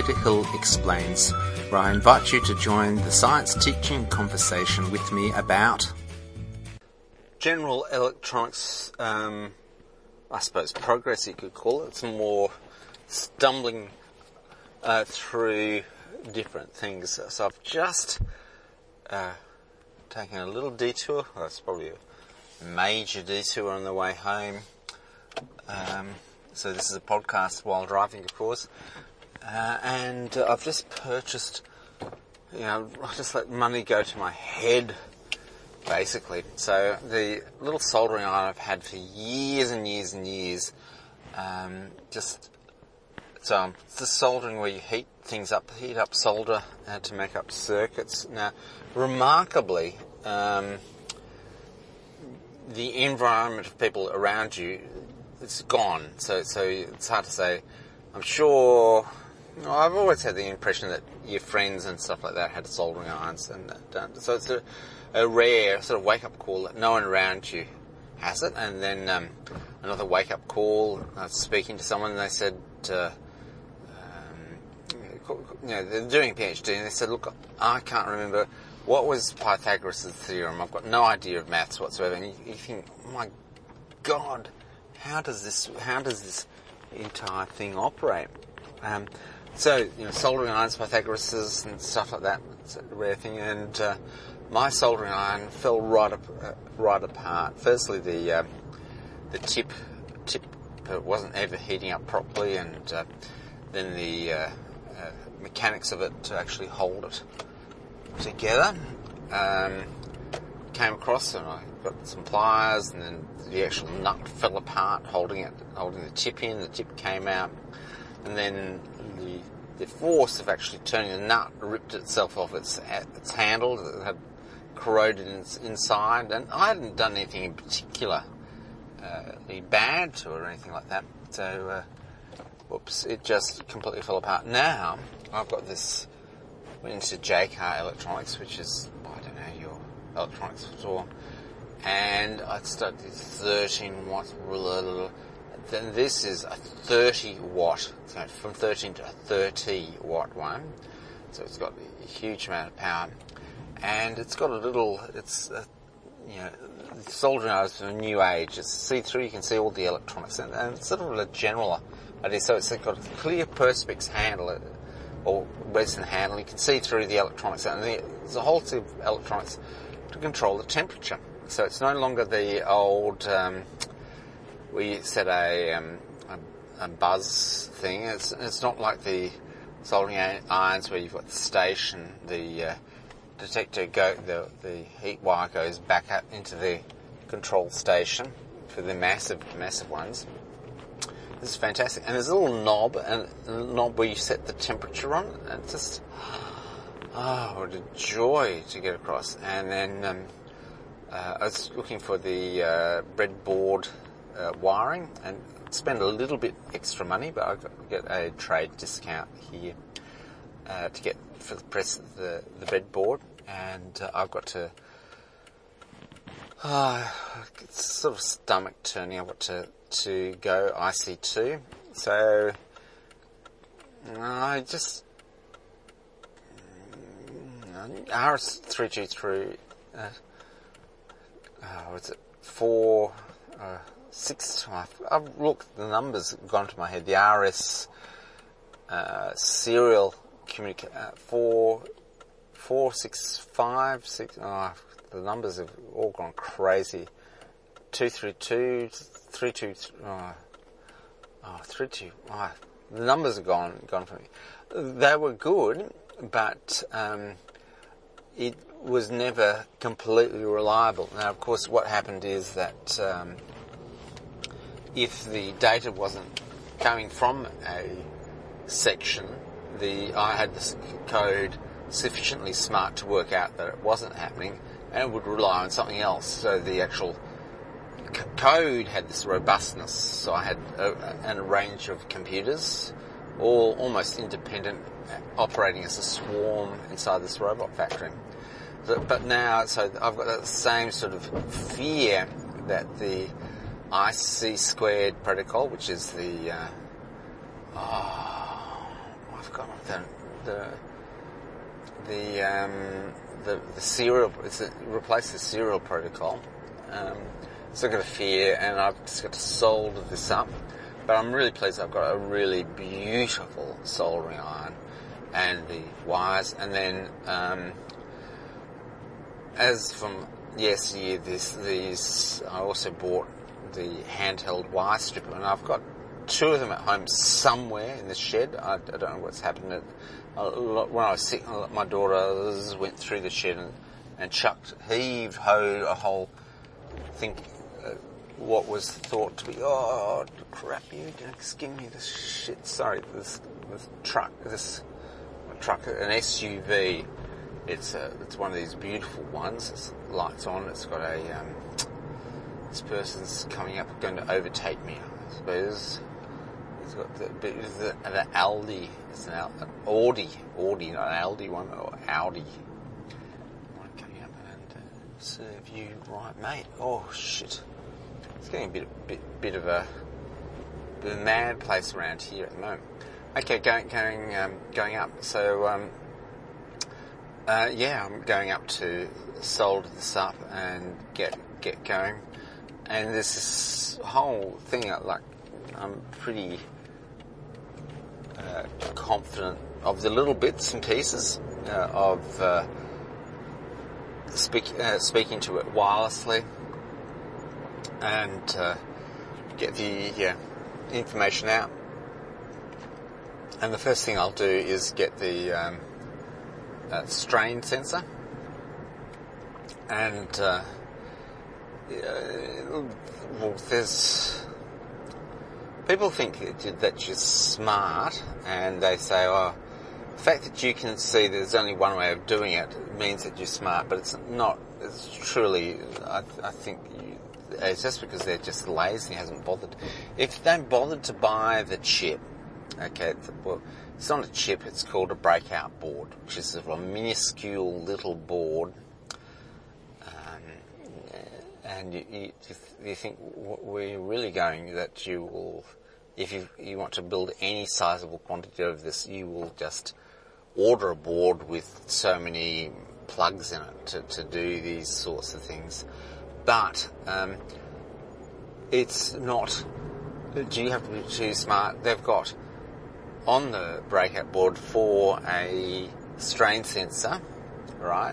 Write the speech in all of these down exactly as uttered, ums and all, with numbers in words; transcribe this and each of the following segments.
Doctor Hill Explains, where I invite you to join the science teaching conversation with me about general electronics, um, I suppose progress you could call it. It's more stumbling uh, through different things. So I've just uh, taken a little detour. Well, it's probably a major detour on the way home. Um, so this is a podcast while driving, of course. Uh, and uh, I've just purchased, you know, I just let money go to my head, basically. So the little soldering iron I've had for years and years and years, um, just, so um, it's the soldering where you heat things up, heat up solder uh, to make up circuits. Now, remarkably, um, the environment of people around you, it's gone. So, so it's hard to say. I'm sure. Well, I've always had the impression that your friends and stuff like that had soldering irons, and uh, so it's a, a rare sort of wake-up call that no one around you has it. And then um, another wake-up call. I was speaking to someone, and they said, uh, um, you know, they're doing a PhD, and they said, "Look, I can't remember what was Pythagoras' theorem. I've got no idea of maths whatsoever." And you, you think, "Oh my God, how does this? How does this entire thing operate?" Um, So, you know, soldering irons, Pythagoras' and stuff like that, it's a rare thing. And uh, my soldering iron fell right up, uh, right apart. Firstly, the uh, the tip tip uh, wasn't ever heating up properly, and uh, then the uh, uh, mechanics of it to actually hold it together um, came across, and I got some pliers, and then the actual nut fell apart, holding it, holding the tip in. The tip came out, and then the the force of actually turning the nut ripped itself off its its handle. It had corroded inside, and I hadn't done anything in particular uh, bad or anything like that. So, uh, whoops, it just completely fell apart. Now I've got this. Went into J C A R Electronics, which is, I don't know, your electronics store, and I started this thirteen watt. Then this is a thirty watt, so from thirteen to a thirty watt one. So it's got a huge amount of power, and it's got a little, it's, a, you know, soldering irons from a new age. It's see-through, you can see all the electronics, and, and it's sort of a general idea. So it's got a clear perspex handle, or resin handle. You can see through the electronics, and there's a whole set of electronics to control the temperature. So it's no longer the old, um, we set a, um, a, a buzz thing. It's it's not like the soldering irons where you've got the station, the uh, detector go, the the heat wire goes back up into the control station for the massive massive ones. This is fantastic, and there's a little knob, and a knob where you set the temperature on, and it's just oh, what a joy to get across. And then um, uh, I was looking for the uh, breadboard. Uh, wiring, and spend a little bit extra money, but I get a trade discount here uh, to get for the press of the, the breadboard, and uh, I've got to uh, it's sort of stomach turning. I've got to to go I C two, so I just R S three two three. Uh, uh, what's it? Four. Uh, Six, I've looked, the numbers have gone to my head. The R S uh, serial communicate uh, four, four, six, five, six. Oh, the numbers have all gone crazy. Two, three, two, three, two. Oh, oh three, two. Oh, the numbers have gone gone for me. They were good, but um, it was never completely reliable. Now, of course, what happened is that. Um, If the data wasn't coming from a section, the I had this code sufficiently smart to work out that it wasn't happening, and it would rely on something else. So the actual c- code had this robustness. So I had a, a range of computers, all almost independent, operating as a swarm inside this robot factory. But, but now, so I've got that same sort of fear that the I C squared protocol, which is the, uh, oh, I've forgotten the the the um, the, the serial. It's a, replace the serial protocol. Um, so I've got a fear, and I've just got to solder this up. But I'm really pleased I've got a really beautiful soldering iron and the wires. And then, um, as from yesteryear, this, these, I also bought the handheld wire stripper, and I've got two of them at home somewhere in the shed. I, I don't know what's happened. It, when I was sick, my daughter went through the shed and, and chucked, heaved, hoed a whole thing. Uh, what was thought to be, oh crap, you just give me this shit, sorry, this, this truck, this truck, an S U V, it's a, it's one of these beautiful ones, it's lights on, it's got a, um, this person's coming up, going to overtake me, I suppose. It's got the, the, the Aldi, it's an, an Audi, Audi, not an Aldi one, or Audi. One coming up and uh, serve you right, mate. Oh shit. It's getting a bit, bit, bit of a, bit of a mad place around here at the moment. Okay, going, going, um, going up. So, um, uh, yeah, I'm going up to solder this up and get, get going. And there's this whole thing, like, I'm pretty uh, confident of the little bits and pieces uh, of uh, speak, uh, speaking to it wirelessly. And uh, get the yeah, information out. And the first thing I'll do is get the um, uh, strain sensor. And uh, uh, well, there's people think that you're smart, and they say, "Oh, the fact that you can see there's only one way of doing it means that you're smart." But it's not. It's truly, I, I think. You, It's just because they're just lazy and hasn't bothered. If they don't bother to buy the chip, okay, it's, well, it's not a chip, it's called a breakout board, which is a minuscule little board. Um, and you, you, you think, we're really going that you will, if you, you want to build any sizable quantity of this, you will just order a board with so many plugs in it to, to do these sorts of things. But um, it's not, do you have to be too smart? They've got on the breakout board for a strain sensor, right?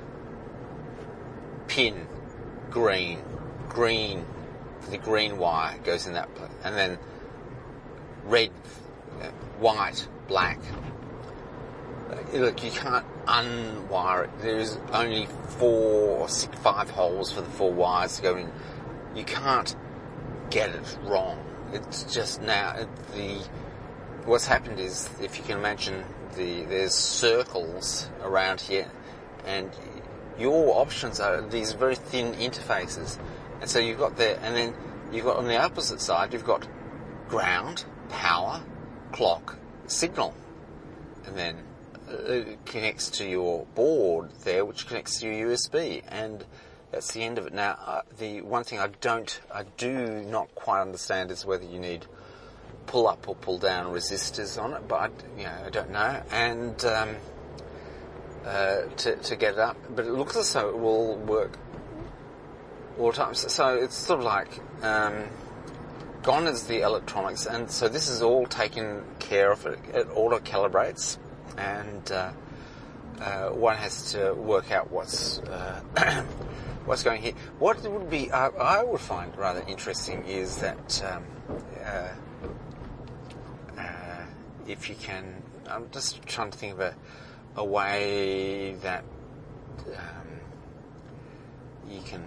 Pin, green, green, the green wire goes in that place. And then red, white, black. Look, you can't unwire it. There's only four or six, five holes for the four wires to go in. You can't get it wrong. It's just now, the, what's happened is, if you can imagine, the, there's circles around here, and your options are these very thin interfaces. And so you've got there, and then you've got on the opposite side, you've got ground, power, clock, signal. And then it connects to your board there, which connects to your U S B, and that's the end of it. Now, uh, the one thing I don't, I do not quite understand is whether you need pull up or pull down resistors on it, but I, you know, I don't know. And um, uh, to to get it up, but it looks as though it will work all the time. So, so it's sort of like um, gone is the electronics, and so this is all taken care of. It, it auto calibrates. And uh, uh, one has to work out what's uh, what's going here. What would be uh, I would find rather interesting is that um, uh, uh, if you can, I'm just trying to think of a, a way that um, you can.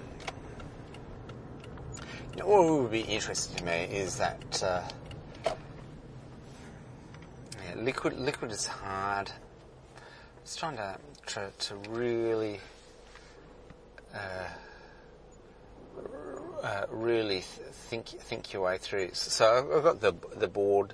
You know, what would be interesting to me is that. Uh, Liquid, liquid is hard. I'm just trying to try to really, uh, uh, really think think your way through. So I've got the the board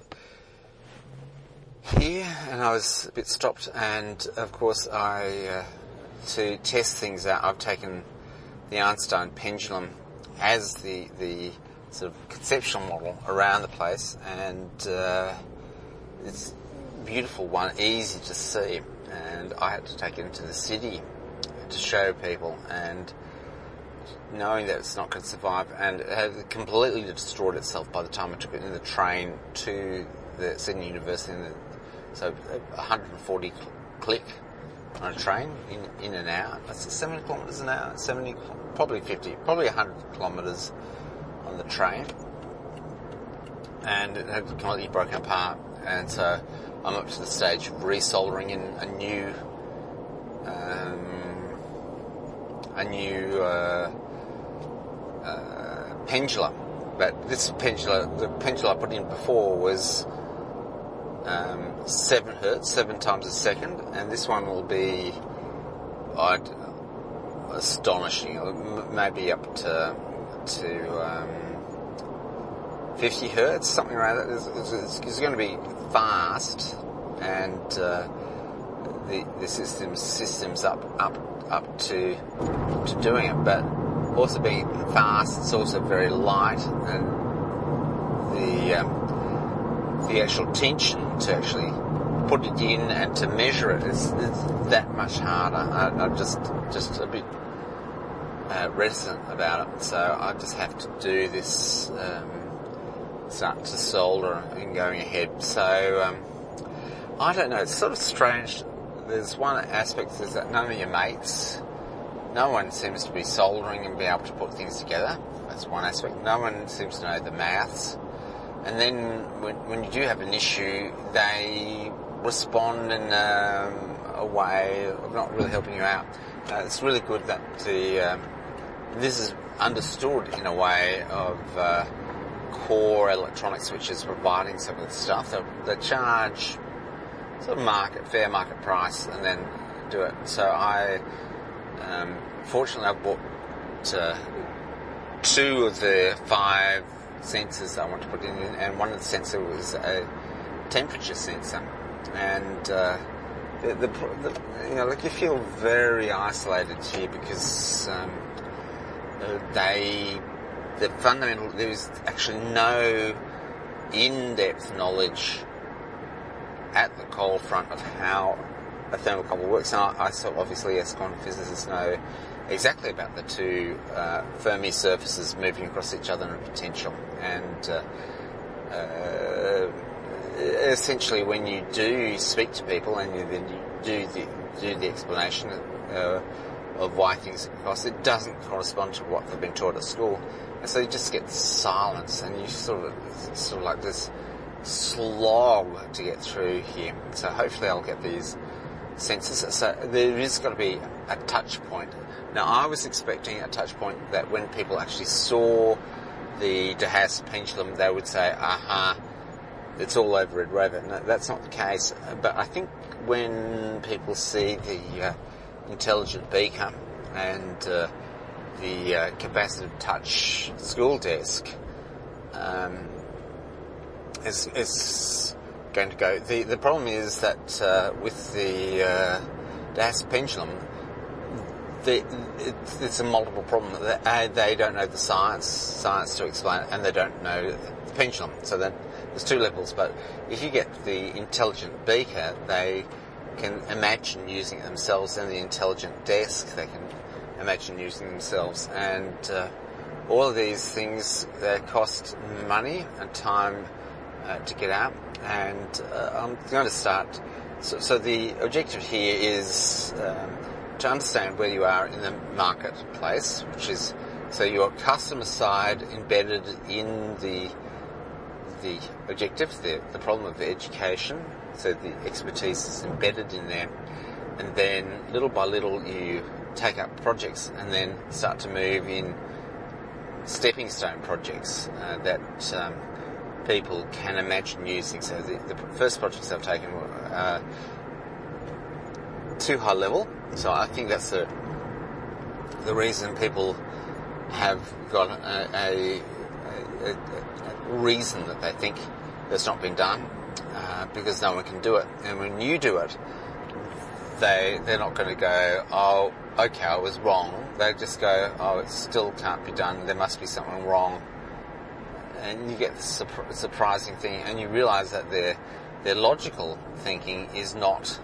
here, and I was a bit stopped. And of course, I uh, to test things out, I've taken the Einstein pendulum as the the sort of conceptual model around the place, and uh, it's beautiful one, easy to see, and I had to take it into the city to show people, and knowing that it's not going to survive, and it had completely destroyed itself by the time I took it in the train to the Sydney University. In the, so one hundred forty click on a train in, in and out. That's seventy kilometres an hour, seventy, probably fifty, probably one hundred kilometres on the train. And it had completely broken apart. And so I'm up to the stage of resoldering in a new, um, a new uh, uh, pendulum. But this pendulum, the pendulum I put in before was um, seven hertz, seven times a second, and this one will be, I'd, astonishing, maybe up to to um, fifty hertz, something around that. It's, it's, it's going to be fast, and uh, the the system systems up up up to to doing it, but also being fast, it's also very light, and the um, the actual tension to actually put it in and to measure it is, is that much harder. I, I'm just just a bit uh, reticent about it, so I just have to do this, um, start to solder and going ahead. So um, I don't know. It's sort of strange. There's one aspect is that none of your mates, no one seems to be soldering and be able to put things together. That's one aspect. No one seems to know the maths. And then when, when you do have an issue, they respond in um, a way of not really helping you out. Uh, it's really good that the um, this is understood in a way of uh, Core Electronics, which is providing some of the stuff. They, they charge sort of market, fair market price, and then do it. So I, um, fortunately, I bought uh, two of the five sensors I want to put in, and one of the sensors was a temperature sensor. And uh, the, the, the you know, like you feel very isolated here because um, they, the fundamental, there is actually no in-depth knowledge at the cold front of how a thermocouple works. And I, I so obviously, as quantum physicists, know exactly about the two uh, Fermi surfaces moving across each other in a potential. And uh, uh, essentially, when you do speak to people and you, then you do the do the explanation uh, of why things cross, it doesn't correspond to what they've been taught at school, and so you just get silence, and you sort of sort of like this slog to get through here. So hopefully, I'll get these sensors. So there is got to be a touch point. Now, I was expecting a touch point that when people actually saw the De Haas pendulum, they would say, aha, it's all over Red Rover. No, that's not the case. But I think when people see the uh, intelligent beaker and uh, the uh, capacitive touch school desk, um, it's, it's going to go. The, the problem is that uh, with the uh, De Haas pendulum, The, it, it's a multiple problem. They, they don't know the science, science to explain it, and they don't know the pendulum. So then there's two levels. But if you get the intelligent beaker, they can imagine using it themselves, and the intelligent desk, they can imagine using themselves. And uh, all of these things, they cost money and time uh, to get out. And uh, I'm going to start. So, so the objective here is Um, to understand where you are in the marketplace, which is, so your customer side embedded in the the objective, the, the problem of the education, so the expertise is embedded in there, and then little by little you take up projects and then start to move in stepping stone projects uh, that um, people can imagine using. So the, the first projects I've taken were uh, too high level. So I think that's the the reason people have got a, a, a, a reason that they think that's not been done, uh, because no one can do it. And when you do it, they they're not going to go, oh, okay, I was wrong. They just go, oh, it still can't be done. There must be something wrong. And you get the surprising thing, and you realise that they're their logical thinking is not,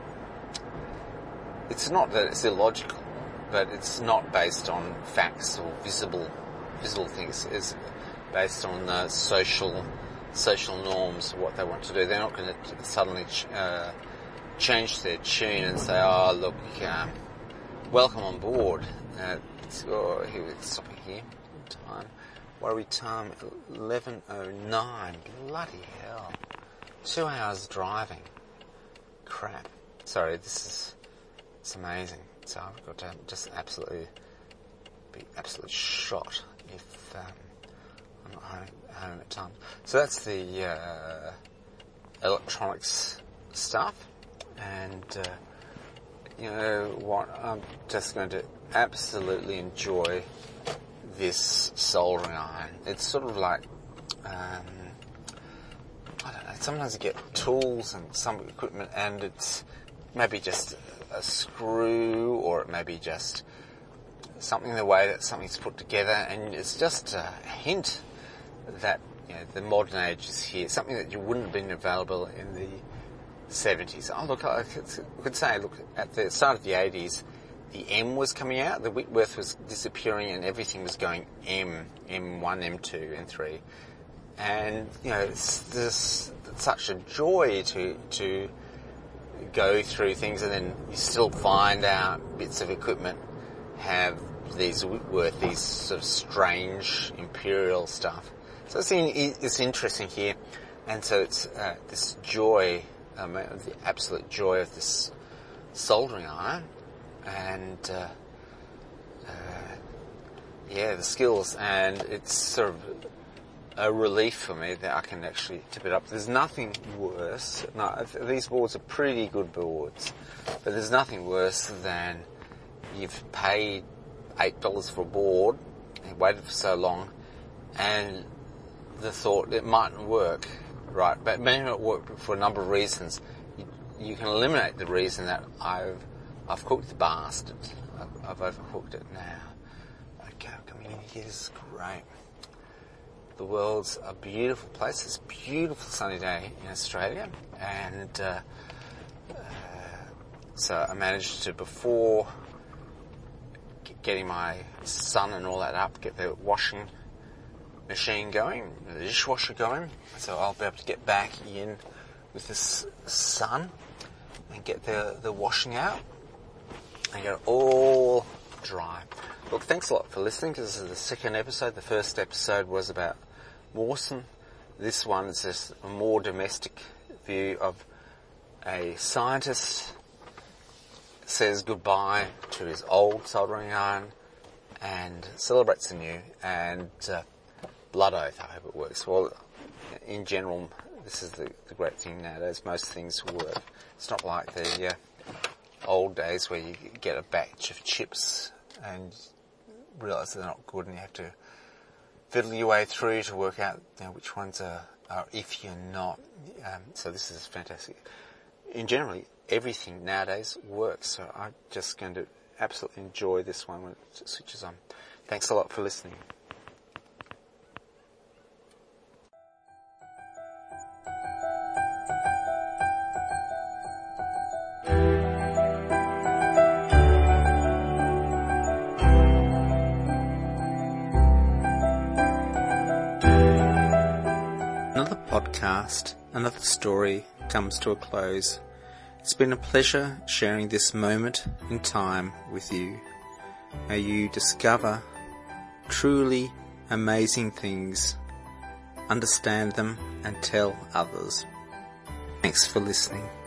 it's not that it's illogical, but it's not based on facts or visible, visible things. It's based on uh, social, social norms of what they want to do. They're not going to suddenly ch- uh, change their tune and say, oh, look, um, welcome on board. Uh, oh, here, we're stopping here. Time. What are we time? eleven oh nine. Bloody hell. Two hours driving. Crap. Sorry, this is, it's amazing. So I've got to just absolutely be absolutely shot if um, I'm not home, home at time. So that's the uh, electronics stuff. And, uh, you know what, I'm just going to absolutely enjoy this soldering iron. It's sort of like, um, I don't know, sometimes you get tools and some equipment and it's maybe just a screw, or it may be just something, the way that something's put together, and it's just a hint that, you know, the modern age is here, something that you wouldn't have been available in the seventies. Oh, look, I could say, look, at the start of the eighties, the M was coming out, the Whitworth was disappearing, and everything was going M, M one, M two, M three. And, you know, it's, this, it's such a joy to, to go through things, and then you still find out bits of equipment have these Whitworth, these sort of strange imperial stuff. So it's, in, it's interesting here, and so it's uh, this joy, um, the absolute joy of this soldering iron, and uh, uh, yeah, the skills, and it's sort of a relief for me that I can actually tip it up. There's nothing worse. No, these boards are pretty good boards, but there's nothing worse than you've paid eight dollars for a board and waited for so long, and the thought it mightn't work, right? But it may not work for a number of reasons. You, you can eliminate the reason that I've I've cooked the bastard. I've, I've overcooked it now. Okay, I'm coming in here. This is great. The world's a beautiful place. It's a beautiful sunny day in Australia, and uh, uh, so I managed to, before getting my son and all that up, get the washing machine going, the dishwasher going, so I'll be able to get back in with this sun and get the, the washing out and get it all dry. Look, thanks a lot for listening. This is the second episode. The first episode was about Mawson. This one is just a more domestic view of a scientist says goodbye to his old soldering iron and celebrates the new, and uh, blood oath, I hope it works. Well, in general, this is the, the great thing nowadays. Most things work. It's not like the uh, old days where you get a batch of chips and realise they're not good, and you have to fiddle your way through to work out, you know, which ones are, are if you're not. Um, so this is fantastic. In generally, everything nowadays works, so I'm just going to absolutely enjoy this one when it switches on. Thanks a lot for listening. Another podcast, another story comes to a close. It's been a pleasure sharing this moment in time with you. May you discover truly amazing things, understand them, and tell others. Thanks for listening.